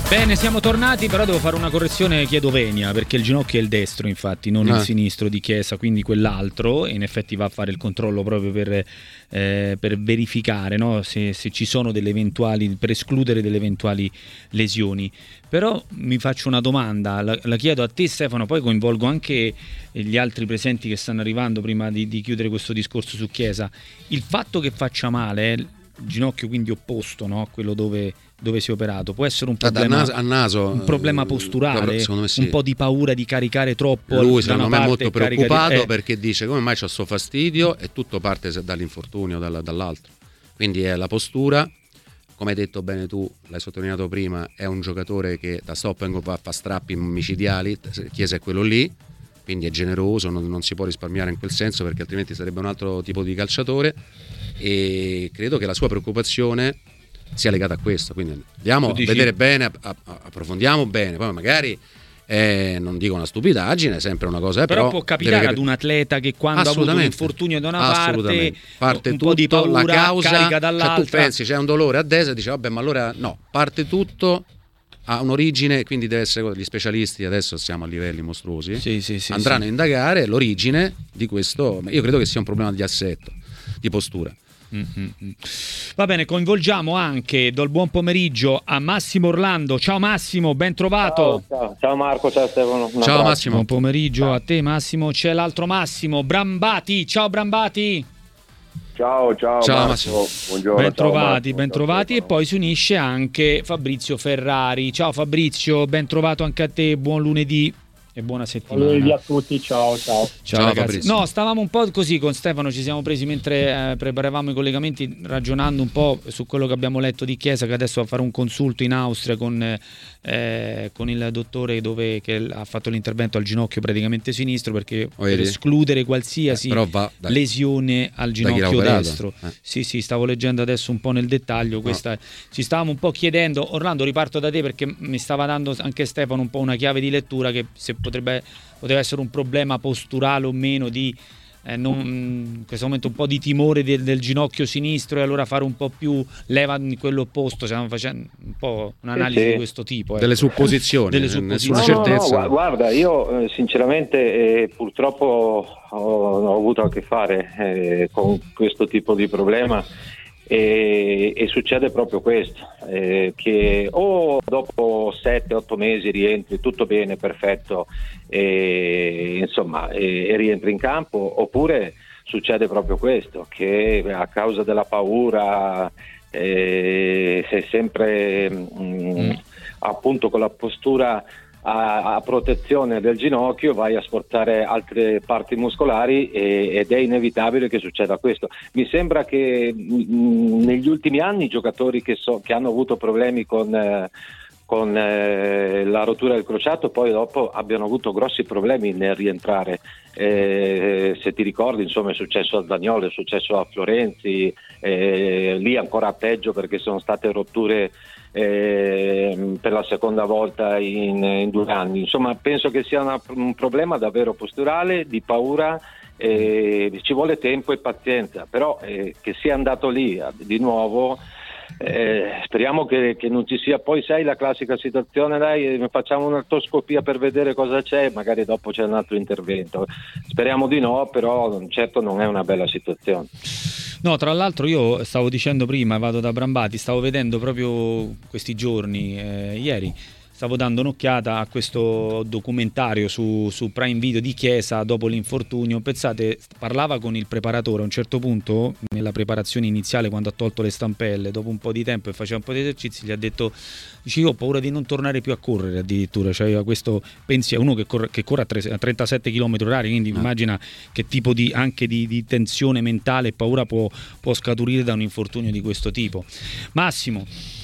Bene, siamo tornati, però devo fare una correzione, chiedo venia, perché il ginocchio è il destro, infatti, non il sinistro di Chiesa, quindi quell'altro, e in effetti va a fare il controllo proprio per verificare, no? se ci sono delle eventuali, per escludere delle eventuali lesioni. Però mi faccio una domanda, la chiedo a te Stefano, poi coinvolgo anche gli altri presenti che stanno arrivando prima di chiudere questo discorso su Chiesa. Il fatto che faccia male, il ginocchio quindi opposto, no? Quello dove si è operato, può essere un problema a naso, un problema posturale, secondo me sì. Un po' di paura di caricare troppo. Lui secondo me è molto preoccupato di... perché dice come mai c'ho sto fastidio, e tutto parte dall'infortunio, dall'altro, quindi è la postura. Come hai detto bene tu, l'hai sottolineato prima, è un giocatore che da stop and go fa strappi micidiali. Chiesa è quello lì, quindi è generoso, non si può risparmiare in quel senso, perché altrimenti sarebbe un altro tipo di calciatore, e credo che la sua preoccupazione sia legata a questo. Quindi andiamo a vedere bene, approfondiamo bene, poi magari non dico una stupidaggine, è sempre una cosa, però può capitare ad un atleta che quando ha avuto un infortunio da una parte un tutto, po' di paura, la causa, carica dall'altra. Cioè tu pensi c'è un dolore a destra e dici vabbè, ma allora no, parte tutto, ha un'origine, quindi deve essere, gli specialisti adesso siamo a livelli mostruosi, andranno a indagare l'origine di questo. Io credo che sia un problema di assetto, di postura. Va bene, coinvolgiamo anche, do il buon pomeriggio a Massimo Orlando. Ciao Massimo, ben trovato. Ciao Marco, ciao Stefano. Ciao Massimo. Buon pomeriggio a te Massimo. C'è l'altro Massimo, Brambati. Ciao Brambati. Ciao Massimo. Buongiorno. Ben trovati. E poi si unisce anche Fabrizio Ferrari. Ciao Fabrizio, ben trovato anche a te, buon lunedì. E buona settimana. Buon lunedì a tutti, ciao ragazzi. Fabrizio. No, stavamo un po' così con Stefano, ci siamo presi mentre preparavamo i collegamenti, ragionando un po' su quello che abbiamo letto di Chiesa, che adesso va a fare un consulto in Austria con il dottore che ha fatto l'intervento al ginocchio praticamente sinistro, perché per escludere qualsiasi lesione al ginocchio destro. Sì, stavo leggendo adesso un po' nel dettaglio. Ci stavamo un po' chiedendo, Orlando, riparto da te perché mi stava dando anche Stefano un po' una chiave di lettura, che se poteva essere un problema posturale o meno, di in questo momento un po' di timore del ginocchio sinistro, e allora fare un po' più leva in quello opposto. Stiamo facendo un po' un'analisi di questo tipo, delle supposizioni, nessuna certezza. No, guarda, io sinceramente purtroppo ho avuto a che fare con questo tipo di problema. E succede proprio questo, che dopo 7-8 mesi rientri tutto bene, perfetto, e rientri in campo, oppure succede proprio questo, che a causa della paura sei sempre appunto con la postura a protezione del ginocchio, vai a sforzare altre parti muscolari ed è inevitabile che succeda questo. Mi sembra che negli ultimi anni i giocatori che hanno avuto problemi con la rottura del crociato poi dopo abbiano avuto grossi problemi nel rientrare. Se ti ricordi, insomma, è successo a Zaniolo, è successo a Florenzi, lì ancora peggio perché sono state rotture per la seconda volta in 2 anni. Insomma, penso che sia un problema davvero posturale, di paura, ci vuole tempo e pazienza, però che sia andato lì di nuovo, speriamo che non ci sia poi, sai, la classica situazione, dai, facciamo un'artroscopia per vedere cosa c'è, magari dopo c'è un altro intervento. Speriamo di no, però certo non è una bella situazione. No, tra l'altro io stavo dicendo prima, vado da Brambati, stavo vedendo proprio questi giorni, ieri, stavo dando un'occhiata a questo documentario su Prime Video di Chiesa dopo l'infortunio. Pensate, parlava con il preparatore a un certo punto, nella preparazione iniziale, quando ha tolto le stampelle, dopo un po' di tempo e faceva un po' di esercizi, gli ha detto, dice, io ho paura di non tornare più a correre addirittura, cioè questo pensiero, uno che corre a 37 km/h, quindi immagina che tipo anche di tensione mentale e paura può scaturire da un infortunio di questo tipo. Massimo.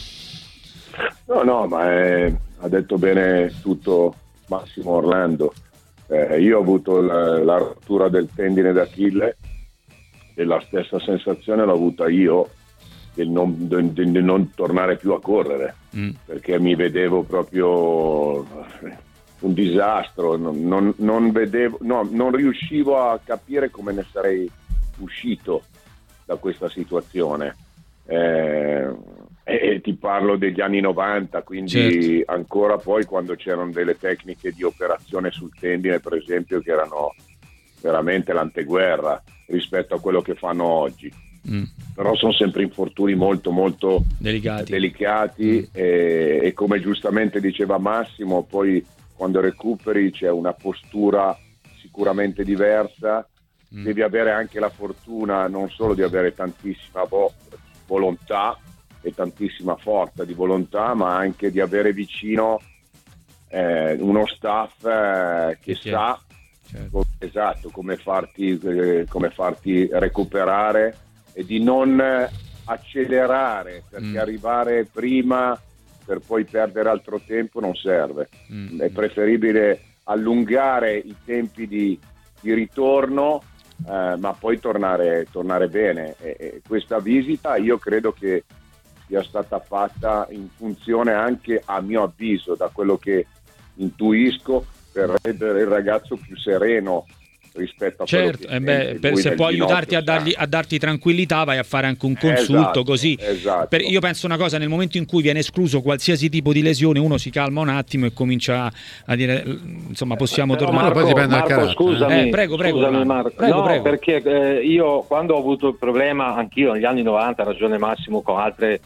No, ma ha detto bene tutto Massimo Orlando. Io ho avuto la rottura del tendine d'Achille e la stessa sensazione l'ho avuta io di non tornare più a correre, perché mi vedevo proprio un disastro, non riuscivo a capire come ne sarei uscito da questa situazione. E ti parlo degli anni 90, quindi certo, ancora poi quando c'erano delle tecniche di operazione sul tendine, per esempio, che erano veramente l'anteguerra rispetto a quello che fanno oggi. Però sono sempre infortuni molto molto delicati e come giustamente diceva Massimo, poi quando recuperi c'è una postura sicuramente diversa. Devi avere anche la fortuna non solo di avere tantissima volontà e tantissima forza di volontà, ma anche di avere vicino uno staff che sa esatto come farti recuperare e di non accelerare, perché arrivare prima per poi perdere altro tempo non serve. È preferibile allungare i tempi di ritorno, ma poi tornare bene. E questa visita io credo che sia stata fatta in funzione anche, a mio avviso, da quello che intuisco, per rendere il ragazzo più sereno rispetto a certo, quello che se può aiutarti a darti tranquillità, vai a fare anche un consulto, così. Esatto. Io penso una cosa: nel momento in cui viene escluso qualsiasi tipo di lesione, uno si calma un attimo e comincia a dire insomma possiamo tornare. Poi dipende dal carattere. Scusami, prego, Marco. Prego. Perché io quando ho avuto il problema, anch'io negli anni 90, ha ragione Massimo, con altre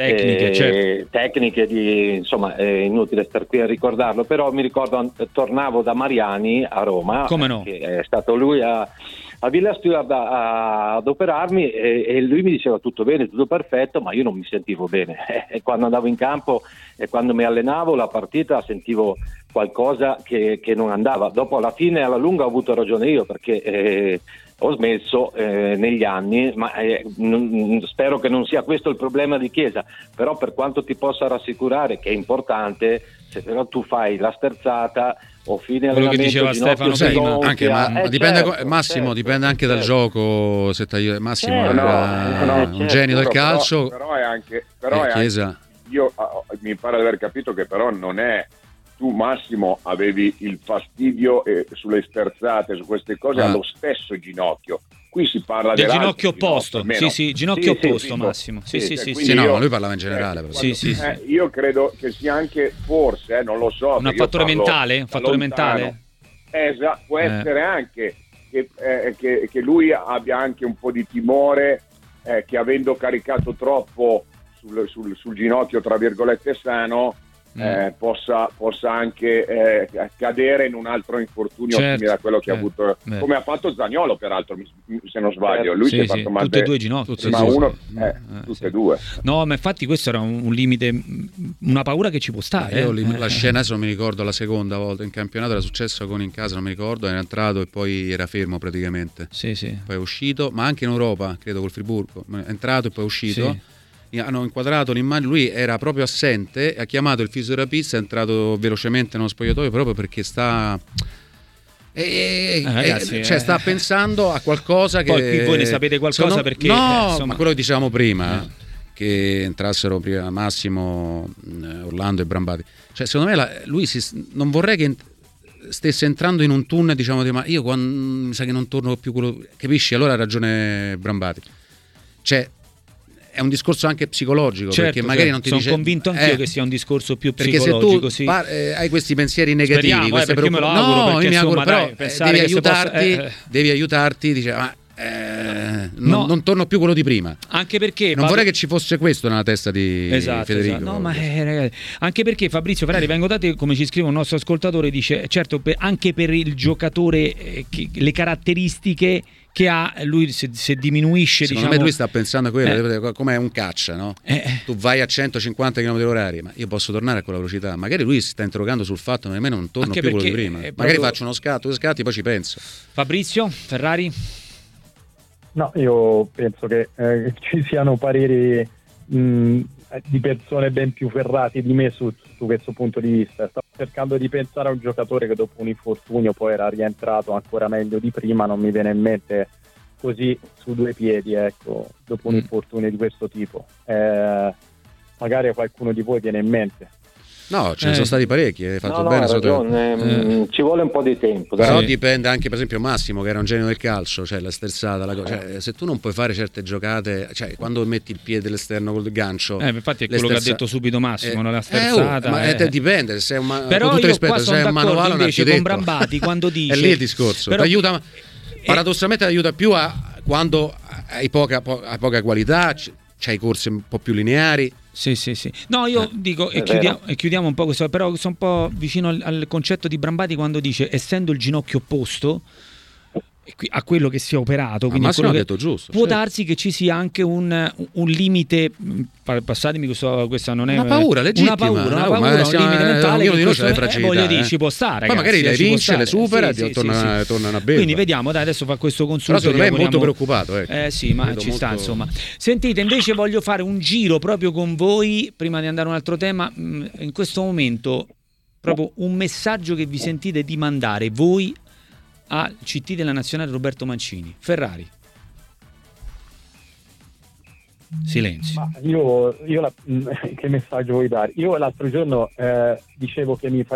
tecniche di, insomma, è inutile star qui a ricordarlo, però mi ricordo, tornavo da Mariani a Roma. Come no? Che è stato lui a Villa Stewart ad operarmi e lui mi diceva tutto bene, tutto perfetto, ma io non mi sentivo bene e quando andavo in campo e quando mi allenavo la partita sentivo qualcosa che non andava. Dopo alla fine, alla lunga, ho avuto ragione io, perché ho smesso negli anni, ma spero che non sia questo il problema di Chiesa. Però per quanto ti possa rassicurare, che è importante, se però tu fai la sterzata o fine quello che diceva Stefano prima, anche, ma dipende, certo, Massimo, certo, dipende anche dal gioco. Se Massimo era un genio del calcio, però è anche Chiesa. Io mi pare di aver capito che però non è, tu Massimo avevi il fastidio sulle sterzate, su queste cose allo stesso ginocchio. Qui si parla del ginocchio opposto, ginocchio opposto, Massimo. Sì, no, lui parlava in generale. Io credo che sia anche, forse, non lo so. Un fattore mentale? Esatto, può essere anche che lui abbia anche un po' di timore che, avendo caricato troppo sul ginocchio, tra virgolette, sano, possa anche cadere in un altro infortunio, simile a quello che ha avuto, come ha fatto Zaniolo, peraltro, se non sbaglio. Lui si è fatto male tutte e due ginocchia, tutte e due. No, ma infatti questo era un limite, una paura che ci può stare. La scena, adesso non mi ricordo, la seconda volta in campionato era successo con in casa, non mi ricordo, era entrato e poi era fermo praticamente. Poi è uscito, ma anche in Europa, credo col Friburgo, è entrato e poi è uscito. Hanno inquadrato l'immagine, lui era proprio assente, ha chiamato il fisioterapista, è entrato velocemente nello spogliatoio proprio perché sta sta pensando a qualcosa che poi qui voi ne sapete qualcosa, perché ma quello che dicevamo prima, che entrassero prima Massimo, Orlando e Brambati, cioè secondo me lui non vorrei che stesse entrando in un tunnel, diciamo, ma io mi sa che non torno più quello, capisci? Allora ha ragione Brambati, cioè è un discorso anche psicologico, perché magari non ti sono convinto anch'io che sia un discorso più psicologico, perché se tu hai questi pensieri negativi, queste devi aiutarti, dice non torno più quello di prima, anche perché non vorrei che ci fosse questo nella testa di Federico. No, ma anche perché Fabrizio Ferrari, vengo da te, come ci scrive un nostro ascoltatore, dice certo, anche per il giocatore le caratteristiche che ha lui, se diminuisce, secondo me lui sta pensando a quello, come un caccia, no? Tu vai a 150 km/h, ma io posso tornare a quella velocità. Magari lui si sta interrogando sul fatto che non torno anche più quello di prima, magari faccio uno scatto, due scatti, poi ci penso. Fabrizio Ferrari? No, io penso che ci siano pareri di persone ben più ferrate di me su questo punto di vista. Stavo cercando di pensare a un giocatore che dopo un infortunio poi era rientrato ancora meglio di prima, non mi viene in mente così su due piedi, ecco, dopo un infortunio di questo tipo. Magari a qualcuno di voi viene in mente. No, ce ne sono stati parecchi, hai fatto bene. Ragione, ci vuole un po' di tempo. Però dai. dipende anche, per esempio, Massimo, che era un genio del calcio, cioè la sterzata, cioè, se tu non puoi fare certe giocate, cioè quando metti il piede all'esterno col gancio, infatti è quello che ha detto subito Massimo, la sterzata. Ma dipende, se è però con tutto io rispetto, qua se è un manuale, invece con Brambati quando dice è lì il discorso, però, aiuta, paradossalmente aiuta più quando hai poca qualità, c'hai corse un po' più lineari. Sì. No, io dico e chiudiamo un po' questo, però sono un po' vicino al concetto di Brambati quando dice, essendo il ginocchio opposto a quello che si è operato, quindi Massimo ha detto giusto, può darsi che ci sia anche un limite, passatemi, questa non è una paura legittima, un limite mentale, di noi c'è le fragilità, voglio dire, ci può stare, poi ragazzi, magari le vince, le supera e torna una bella. Quindi vediamo, dai, adesso fa questo consulto. Però secondo me è molto preoccupato, sì, ma ci sta, insomma. Sentite, invece voglio fare un giro proprio con voi prima di andare a un altro tema. In questo momento proprio un messaggio che vi sentite di mandare voi al CT della Nazionale Roberto Mancini. Ferrari. Silenzio. Ma io che messaggio vuoi dare? Io l'altro giorno dicevo che mi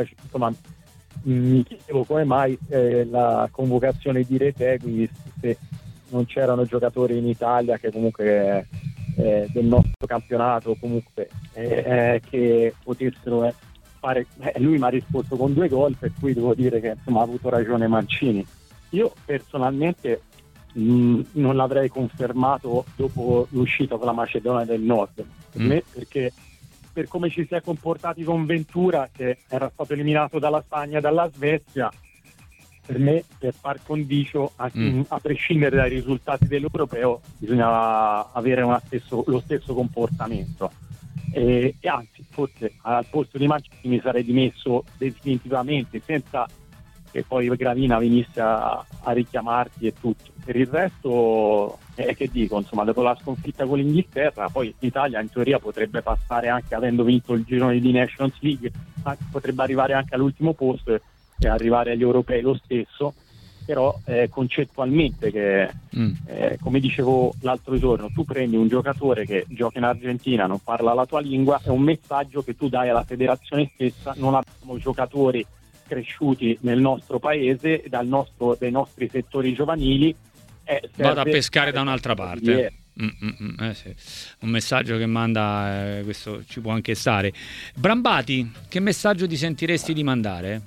chiedevo come mai la convocazione di Retegui, se non c'erano giocatori in Italia che comunque del nostro campionato comunque che potessero fare. Lui mi ha risposto con 2 gol, per cui devo dire che insomma ha avuto ragione Mancini. Io personalmente non l'avrei confermato dopo l'uscita con la Macedonia del Nord, per me, perché per come ci si è comportati con Ventura, che era stato eliminato dalla Spagna e dalla Svezia, per me per par condicio a prescindere dai risultati dell'Europeo bisognava avere lo stesso comportamento. E anzi, forse al posto di Mancini mi sarei dimesso definitivamente, senza che poi Gravina venisse a richiamarti e tutto. Per il resto, che dico, insomma, dopo la sconfitta con l'Inghilterra, poi l'Italia in teoria potrebbe passare, anche avendo vinto il girone di Nations League, potrebbe arrivare anche all'ultimo posto e arrivare agli europei lo stesso. Però concettualmente che come dicevo l'altro giorno, tu prendi un giocatore che gioca in Argentina, non parla la tua lingua, è un messaggio che tu dai alla federazione stessa. Non abbiamo giocatori cresciuti nel nostro paese, dei nostri settori giovanili, vado a pescare da un'altra parte. Sì. Un messaggio che manda, questo ci può anche stare. Brambati, che messaggio ti sentiresti di mandare?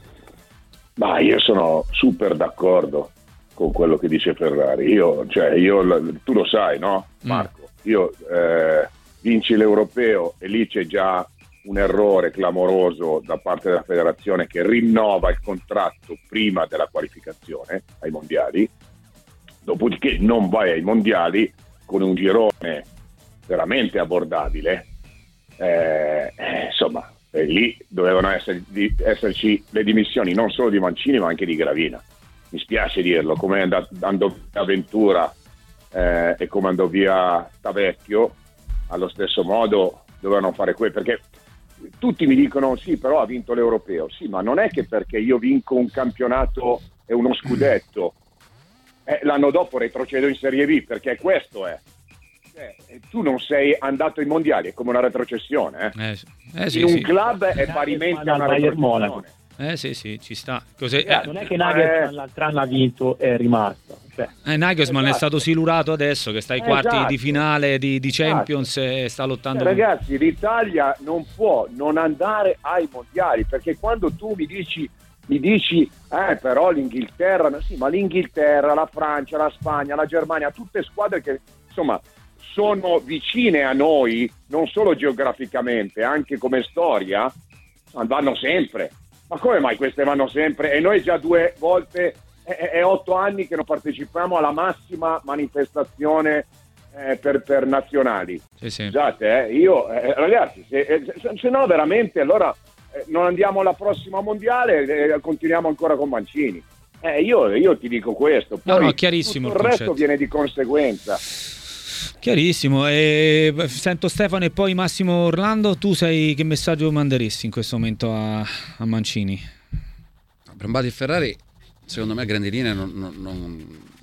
Ma io sono super d'accordo con quello che dice Ferrari. Tu lo sai, no, Marco? Io vinci l'Europeo e lì c'è già un errore clamoroso da parte della federazione, che rinnova il contratto prima della qualificazione ai mondiali. Dopodiché non vai ai mondiali con un girone veramente abbordabile. Insomma, e lì dovevano esserci le dimissioni non solo di Mancini ma anche di Gravina. Mi spiace dirlo, come andò via Ventura e come andò via Tavecchio, allo stesso modo dovevano fare perché tutti mi dicono sì, però ha vinto l'Europeo. Sì, ma non è che perché io vinco un campionato e uno scudetto l'anno dopo retrocedo in Serie B, perché questo è. Tu non sei andato ai mondiali, è come una retrocessione. Sì, in un club è parimenti una retrocessione. Sì, ci sta. Non è che Nagelsmann l'altro anno ha vinto e è rimasto. Nagelsmann è stato silurato adesso che sta ai quarti di finale di Champions e sta lottando. Ragazzi, l'Italia non può non andare ai mondiali, perché quando tu mi dici però l'Inghilterra, sì, ma l'Inghilterra, la Francia, la Spagna, la Germania, tutte squadre che insomma sono vicine a noi, non solo geograficamente, anche come storia, vanno sempre. Ma come mai queste vanno sempre? E noi già 2 volte è 8 anni che non partecipiamo alla massima manifestazione per nazionali. Sì. Scusate, ragazzi, se no veramente allora non andiamo alla prossima mondiale e continuiamo ancora con Mancini. Io ti dico questo, poi no, chiarissimo, tutto il resto viene di conseguenza. Chiarissimo. Sento Stefano e poi Massimo Orlando. Tu che messaggio manderesti in questo momento a Mancini? Brambati e Ferrari, secondo me a grandi linee non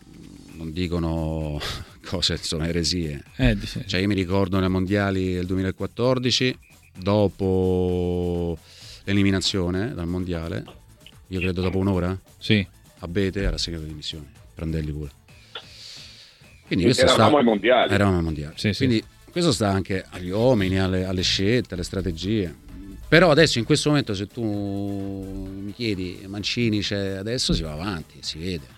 dicono cose, sono eresie. Cioè io mi ricordo nei mondiali del 2014 dopo l'eliminazione dal mondiale, io credo dopo un'ora, sì, Abete era segnato di dimissioni, Prandelli pure. Quindi eravamo ai mondiali. Eravamo ai mondiali. Sì, quindi questo sta anche agli uomini, alle scelte, alle strategie. Però adesso in questo momento, se tu mi chiedi Mancini c'è, adesso si va avanti, si vede.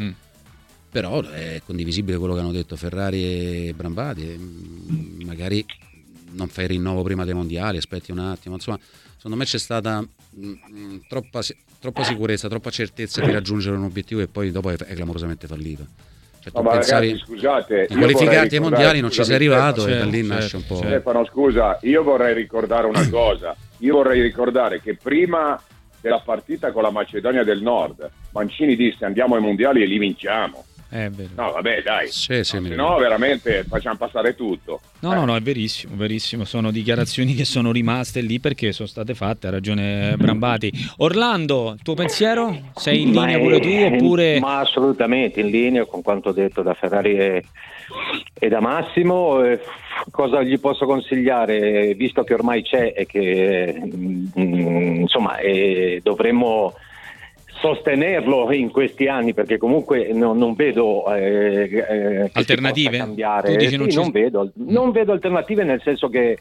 Però è condivisibile quello che hanno detto Ferrari e Brambati. Magari non fai il rinnovo prima dei mondiali, aspetti un attimo. Insomma, secondo me c'è stata troppa sicurezza, troppa certezza di raggiungere un obiettivo e poi dopo è clamorosamente fallito. Cioè, tu pensavi, ragazzi, scusate, di qualificarti ai mondiali, non ci sei arrivato, Stefano, e da lì nasce un po'. Stefano, scusa, io vorrei ricordare una cosa. Io vorrei ricordare che prima della partita con la Macedonia del Nord, Mancini disse andiamo ai mondiali e li vinciamo. No, vabbè, dai. Sì, se no veramente facciamo passare tutto. No, è verissimo, verissimo. Sono dichiarazioni che sono rimaste lì perché sono state fatte, ha ragione Brambati. Orlando, il tuo pensiero? Sei in linea pure tu oppure? Ma assolutamente in linea con quanto detto da Ferrari e da Massimo. Cosa gli posso consigliare, visto che ormai c'è e che insomma dovremmo sostenerlo in questi anni, perché comunque non vedo alternative. Cambiare. Sì, non vedo alternative, nel senso che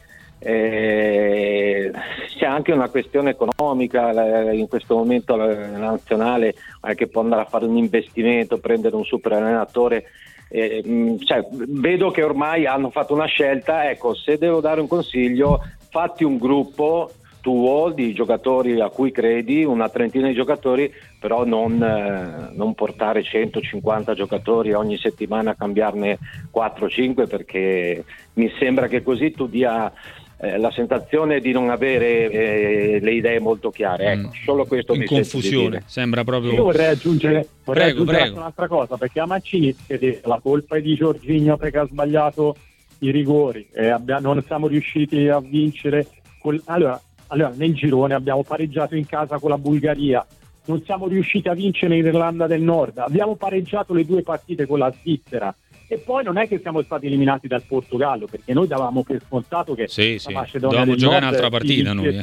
c'è anche una questione economica in questo momento. La nazionale che può andare a fare un investimento, prendere un super allenatore. Vedo che ormai hanno fatto una scelta. Ecco, se devo dare un consiglio, fatti un gruppo tuo di giocatori a cui credi, una trentina di giocatori, però non portare 150 giocatori ogni settimana, a cambiarne 4-5, perché mi sembra che così tu dia la sensazione di non avere le idee molto chiare. Ecco, solo questo in mi confusione, sembra proprio. Io vorrei aggiungere prego. un'altra cosa, perché a Mancini la colpa è di Jorginho perché ha sbagliato i rigori e non siamo riusciti a vincere. Allora, nel girone abbiamo pareggiato in casa con la Bulgaria, non siamo riusciti a vincere in Irlanda del Nord, abbiamo pareggiato le 2 partite con la Svizzera e poi non è che siamo stati eliminati dal Portogallo, perché noi davamo per scontato che la Macedonia dovevamo del giocare Nord un'altra partita noi.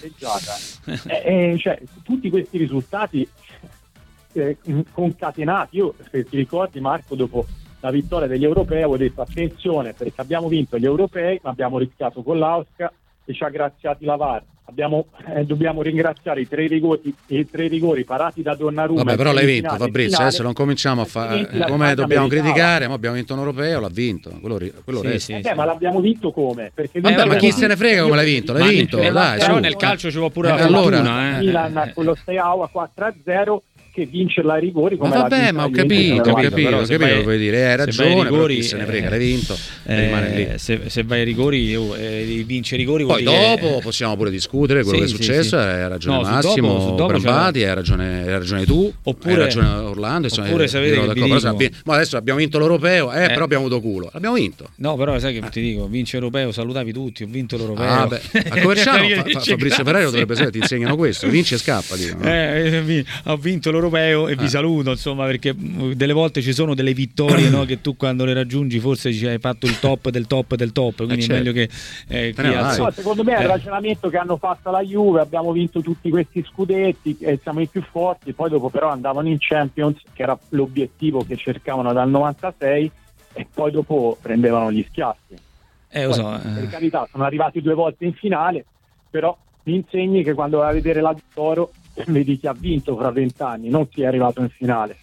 Cioè, tutti questi risultati concatenati. Io, se ti ricordi Marco, dopo la vittoria degli europei avevo detto attenzione, perché abbiamo vinto gli europei ma abbiamo rischiato con l'Austria e ci ha graziati la VAR. Dobbiamo ringraziare i 3 rigori parati da Donnarumma. Vabbè, però l'hai vinto, Fabrizio. Adesso non cominciamo a fare come dobbiamo criticare. Ma abbiamo vinto un europeo, l'ha vinto. Quello resta. Ma l'abbiamo vinto come? Perché ma chi se ne frega come l'hai vinto? L'hai vinto, dai. Però nel calcio ci può pure la fortuna. Milan con lo Steaua a 4-0. Che vincerla ai rigori come vabbè, ma ho capito lo vuoi dire, hai ragione, rigori, se ne frega, l'hai vinto, rimane lì. Se vai ai rigori, vince i rigori, poi dopo possiamo pure discutere quello che è successo. Hai ragione Massimo, Brambati, hai ragione tu, hai ragione Orlando, oppure ma adesso abbiamo vinto l'europeo, però abbiamo avuto culo, l'abbiamo vinto. No, però sai che ti dico, vince l'europeo, salutavi tutti, ho vinto l'europeo. A Coverciano Fabrizio Ferrari dovrebbe essere, ti insegnano questo, vince e scappa, ho vinto l'europeo e vi saluto, insomma, perché delle volte ci sono delle vittorie, no, che tu quando le raggiungi forse ci hai fatto il top del top del top, quindi è meglio che secondo me è il ragionamento che hanno fatto la Juve. Abbiamo vinto tutti questi scudetti e siamo i più forti, poi dopo però andavano in Champions, che era l'obiettivo che cercavano dal 96, e poi dopo prendevano gli schiaffi. Per carità, sono arrivati 2 volte in finale, però mi insegni che quando vai a vedere la d'oro vedi chi ha vinto fra 20 anni, non chi è arrivato in finale.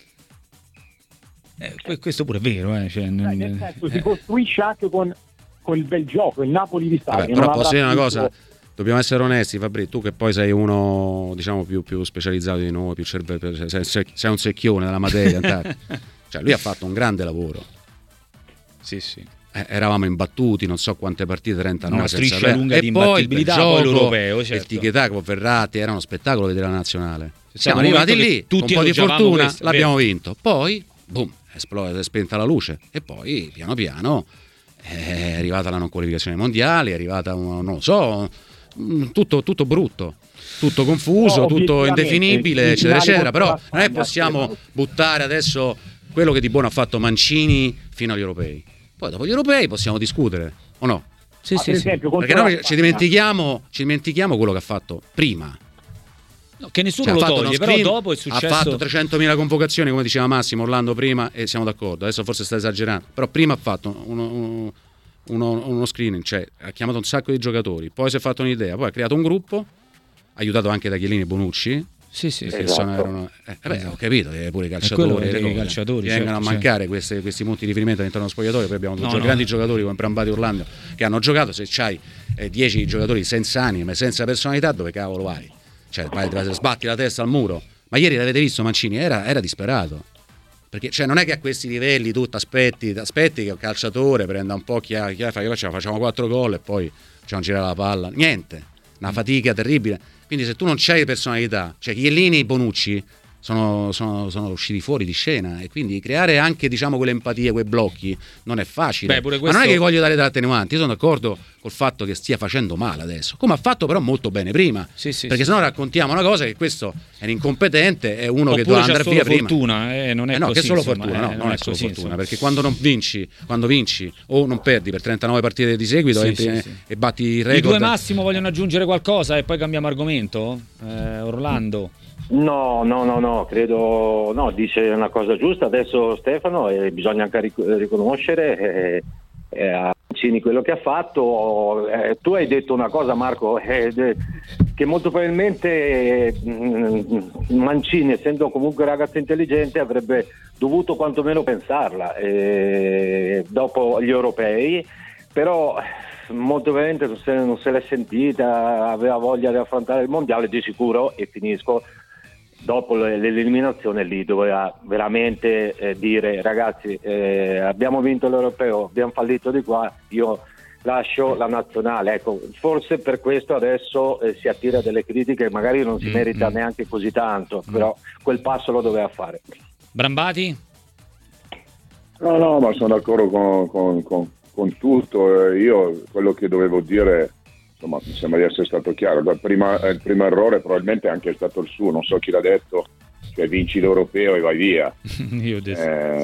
Questo pure è vero, nel senso, si costruisce anche con il bel gioco. Il Napoli di Sarri. Però posso dire una cosa, dobbiamo essere onesti, Fabri, tu che poi sei uno, diciamo, più specializzato di noi, più cervello, sei un secchione della materia. Cioè, lui ha fatto un grande lavoro. Sì. Eravamo imbattuti, non so quante partite, 39 una striscia lunga di imbattibilità, poi l'europeo, certo. Il tic-tac con Verratti era uno spettacolo vedere la nazionale. Siamo arrivati lì, tutti con un po' di fortuna l'abbiamo vinto, poi boom, è spenta la luce e poi piano piano è arrivata la non qualificazione mondiale, è arrivata non lo so, tutto brutto, tutto confuso, tutto indefinibile, eccetera eccetera. Però non è possiamo buttare adesso quello che di buono ha fatto Mancini fino agli europei. Poi dopo gli europei possiamo discutere, o no? Sì, per esempio, perché noi ci dimentichiamo quello che ha fatto prima. No, che nessuno lo toglie, però dopo è successo. Ha fatto 300.000 convocazioni, come diceva Massimo Orlando prima, e siamo d'accordo. Adesso forse sta esagerando, però prima ha fatto uno screening, cioè ha chiamato un sacco di giocatori, poi si è fatto un'idea, poi ha creato un gruppo, aiutato anche da Chiellini e Bonucci. Sì, Ho capito che pure i calciatori vengono a mancare questi punti di riferimento all'interno dello spogliatoio. Poi abbiamo due grandi giocatori come Brambati e Orlando che hanno giocato. Se c'hai 10 giocatori senza anima e senza personalità, dove cavolo vai? Cioè, sbatti la testa al muro. Ma ieri l'avete visto Mancini, era disperato. Perché cioè, non è che a questi livelli tu aspetti che un calciatore prenda un po' chi facciamo 4 gol e poi facciamo girare la palla. Niente, una fatica terribile. Quindi se tu non c'hai personalità, cioè Chiellini e Bonucci sono usciti fuori di scena, e quindi creare anche, diciamo, quelle empatie, quei blocchi non è facile. Pure Ma non è che voglio dare da attenuanti, io sono d'accordo col fatto che stia facendo male adesso, come ha fatto però molto bene prima, perché sennò raccontiamo una cosa che questo è un incompetente, è uno che doveva andare via fortuna, prima. Non è no, così, che solo insomma, fortuna, non è solo così, fortuna, insomma. perché quando vinci o non perdi per 39 partite di seguito e batti il record. I due Massimo vogliono aggiungere qualcosa e poi cambiamo argomento? Orlando? No, credo dice una cosa giusta adesso Stefano, e bisogna anche riconoscere a Mancini quello che ha fatto. Tu hai detto una cosa, Marco, che molto probabilmente Mancini, essendo comunque un ragazzo intelligente, avrebbe dovuto quantomeno pensarla dopo gli europei, però molto probabilmente non se l'è sentita, aveva voglia di affrontare il mondiale di sicuro, e finisco. Dopo l'eliminazione lì doveva veramente dire: ragazzi, abbiamo vinto l'europeo, abbiamo fallito di qua, io lascio la nazionale. Ecco, forse per questo adesso si attira delle critiche, magari non si merita neanche così tanto, però quel passo lo doveva fare. Brambati? No, ma sono d'accordo con tutto. Io quello che dovevo dire, insomma, mi sembra di essere stato chiaro. Il primo errore probabilmente è anche stato il suo, non so chi l'ha detto, cioè vinci l'europeo e vai via. Io adesso.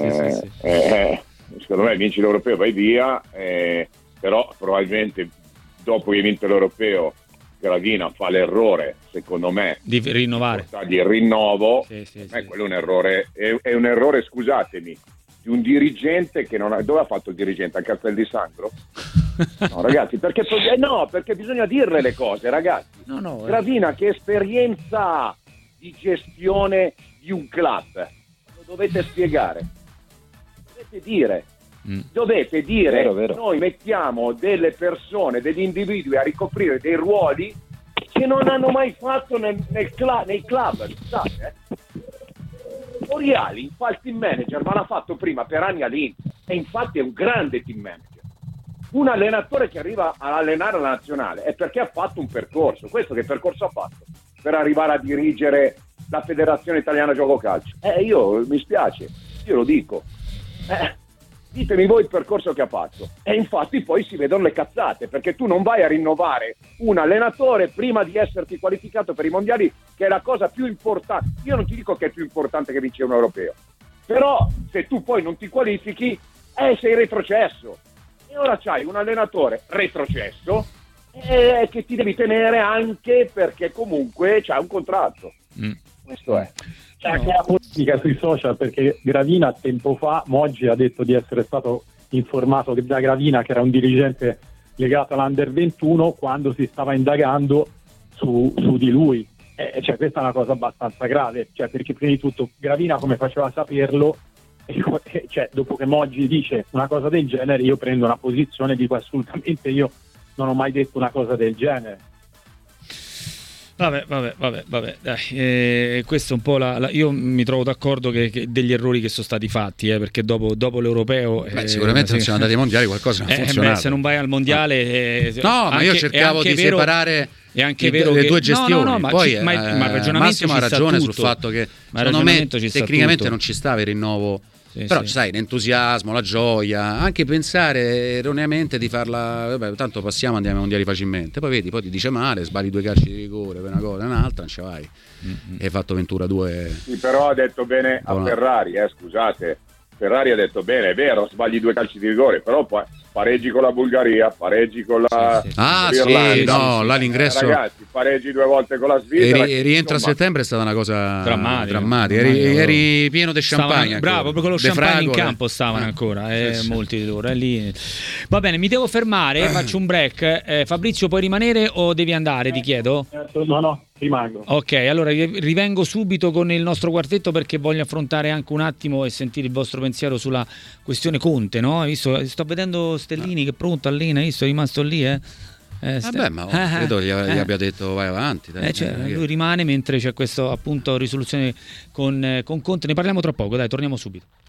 Secondo me vinci l'europeo e vai via, però probabilmente dopo che hai vinto l'europeo Gravina fa l'errore, secondo me, di rinnovare, il rinnovo. Quello è un errore, scusatemi, di un dirigente che non ha... Dove ha fatto il dirigente? A Castel di Sangro? No, ragazzi, perché bisogna dirle le cose, ragazzi. Gravina che esperienza di gestione di un club? Lo dovete spiegare. Dovete dire vero. Noi mettiamo delle persone, degli individui a ricoprire dei ruoli che non hanno mai fatto nei club, scusate, Oriali fa il team manager, ma l'ha fatto prima per anni all'Inter, e infatti è un grande team manager. Un allenatore che arriva ad allenare la nazionale è perché ha fatto un percorso. Questo che percorso ha fatto per arrivare a dirigere la Federazione Italiana Gioco Calcio? Io mi spiace, io lo dico. Ditemi voi il percorso che ha fatto. E infatti poi si vedono le cazzate, perché tu non vai a rinnovare un allenatore prima di esserti qualificato per i mondiali, che è la cosa più importante. Io non ti dico che è più importante che vincere un europeo, però se tu poi non ti qualifichi, sei retrocesso. E ora c'hai un allenatore retrocesso che ti devi tenere, anche perché comunque c'hai un contratto. Questo è. C'è anche la politica sui social, perché Gravina tempo fa, Moggi ha detto di essere stato informato da Gravina, che era un dirigente legato all'Under 21, quando si stava indagando su di lui. Cioè, questa è una cosa abbastanza grave, cioè, perché prima di tutto Gravina come faceva a saperlo? Cioè, dopo che Moggi dice una cosa del genere, io prendo una posizione e dico assolutamente io non ho mai detto una cosa del genere. Vabbè, dai, questo è un po' io mi trovo d'accordo che degli errori che sono stati fatti, perché dopo l'europeo sicuramente non siamo andati ai mondiali, qualcosa non ha funzionato. Se non vai al mondiale ma io cercavo di separare è anche vero le due gestioni. Poi ma il ragionamento Massimo ha ragione sul fatto che secondo me tecnicamente non ci stava il rinnovo. Però sai, l'entusiasmo, la gioia, anche pensare erroneamente di farla, tanto passiamo, andiamo ai mondiali facilmente, poi vedi, poi ti dice male, sbagli 2 calci di rigore per una cosa e un'altra, non ce vai. Hai fatto Ventura 2. Sì, però ha detto bene a Ferrari, scusate, Ferrari ha detto bene, è vero, sbagli 2 calci di rigore, però poi pareggi con la Bulgaria, pareggi con la Irlanda. No, là l'ingresso, ragazzi, pareggi 2 volte con la Svizzera e rientra a settembre è stata una cosa drammatica. Eri pieno di champagne, bravo, proprio lo champagne in campo stavano ancora, molti di loro lì. Va bene, mi devo fermare, faccio un break. Fabrizio, puoi rimanere o devi andare, ti chiedo? No, rimango. Ok, allora rivengo subito con il nostro quartetto, perché voglio affrontare anche un attimo e sentire il vostro pensiero sulla questione Conte, no? Hai visto? Sto vedendo Stellini che è pronto, allena, è rimasto lì, ma credo gli abbia detto vai avanti, dai, lui rimane mentre c'è questa appunto risoluzione con Conte. Ne parliamo tra poco, dai, torniamo subito.